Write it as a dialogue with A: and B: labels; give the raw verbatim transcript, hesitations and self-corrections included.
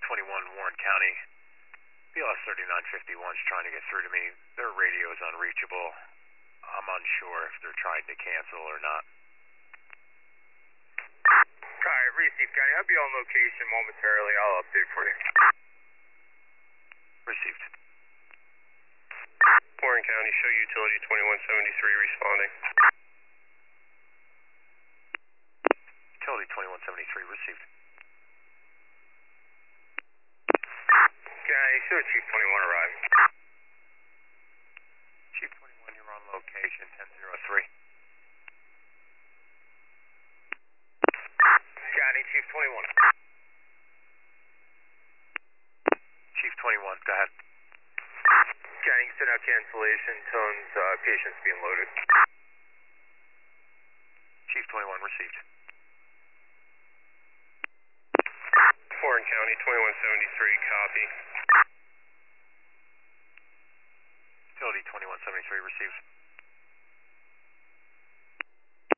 A: twenty-one, Warren County. B L S thirty-nine fifty-one is trying to get through to me. Their radio is unreachable. I'm unsure if they're trying to cancel or not.
B: Alright, receive, County. I'll be on location momentarily. I'll update for you.
A: Received.
B: Warren County, show utility twenty-one seventy-three responding.
A: Utility twenty-one seventy-three received.
B: County, show Chief twenty-one arriving.
A: Chief twenty-one, you're on location, ten oh three.
B: County, Chief twenty-one.
A: Chief twenty-one, go ahead.
B: County, send out cancellation, tones, uh, patients being loaded.
A: Chief twenty-one received.
B: Warren County, twenty-one seventy-three, copy.
A: Utility twenty-one seventy-three received.